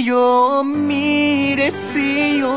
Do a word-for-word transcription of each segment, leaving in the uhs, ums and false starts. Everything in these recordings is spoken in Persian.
میری و میرسی و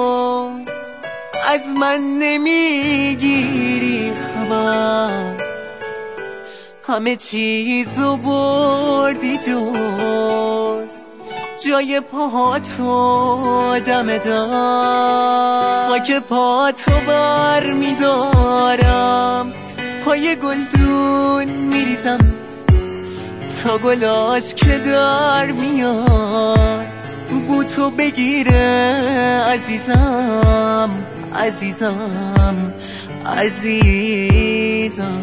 از من نمیگیری خبر، همه چیزو بردی جز جای پاتو دم در. خاک پاتو بر میدارم، پای گلدون میریزم تا گلاش که در میاد بوتو بگیره. عزیزم عزیزم عزیزم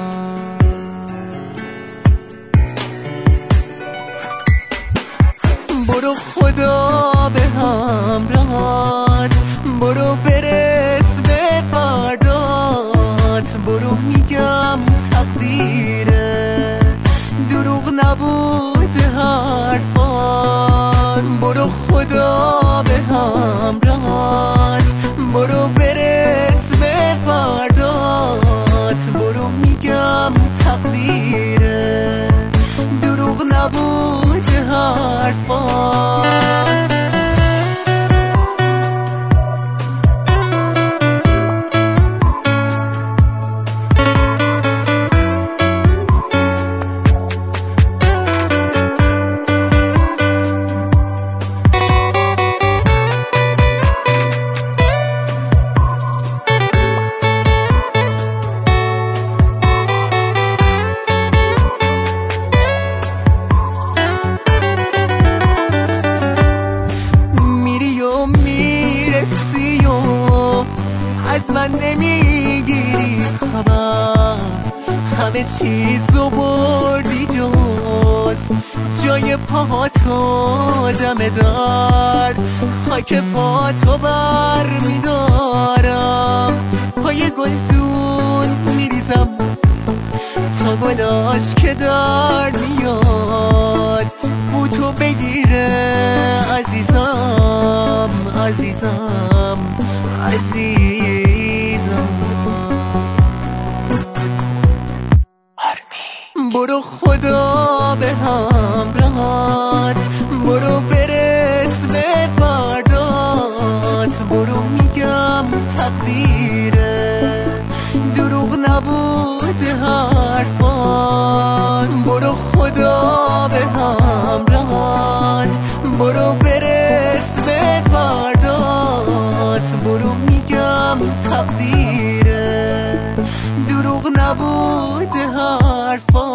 برو خدا به همراهت، برو برس به فردات، برو میگم تقدیره دروغ نبود حرفات. برو خدا به همراهت، برو برس به فردات، برو میگم تقدیره دروغ نبود حرفات. از من نمیگیری خبر، همه چیزو بردی جز جای پاتو دم در. خاک پاتو بر میدارم، پای گلدون میریزم تا گلاش که در میاد بوتو بگیره. عزیزم عزیزم عزیزم برو خدا به همراهت، برو برس به فردات، برو میگم تقدیره دروغ نبود حرفات. برو خدا به همراهت، برو برس به فردات، برو میگم تقدیره دروغ نبود حرفات.